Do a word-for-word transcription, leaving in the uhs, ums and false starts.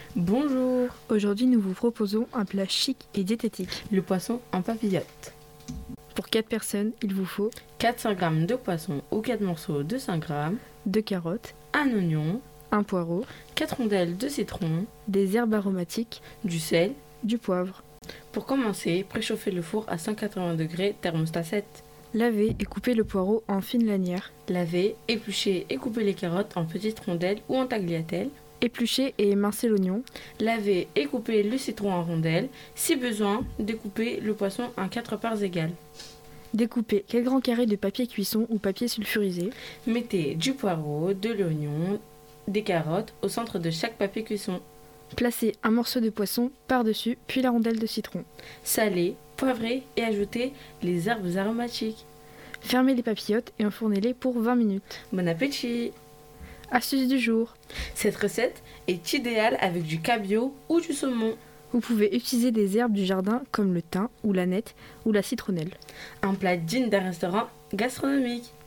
Bonjour, Aujourd'hui, nous vous proposons un plat chic et diététique. le poisson en papillote. Pour quatre personnes, il vous faut quatre cents grammes de poisson ou quatre morceaux de cinq grammes, deux carottes, un oignon, un poireau, quatre rondelles de citron, des herbes aromatiques, du sel. du poivre. Pour commencer, préchauffez le four à cent quatre-vingts degrés, thermostat sept. Lavez et coupez le poireau en fines lanières. Lavez, épluchez et coupez les carottes en petites rondelles ou en tagliatelles. Épluchez et émincez l'oignon. Lavez et coupez le citron en rondelles. Si besoin, découpez le poisson en quatre parts égales. Découpez quelques grands carrés de papier cuisson ou papier sulfurisé. Mettez du poireau, de l'oignon, des carottes au centre de chaque papier cuisson. Placez un morceau de poisson par-dessus, puis la rondelle de citron. Salez, poivrez et ajoutez les herbes aromatiques. Fermez les papillotes et enfournez-les pour vingt minutes. Bon appétit! Astuce du jour. Cette recette est idéale avec du cabillaud ou du saumon. Vous pouvez utiliser des herbes du jardin comme le thym ou l'aneth ou la citronnelle. Un plat digne d'un restaurant gastronomique.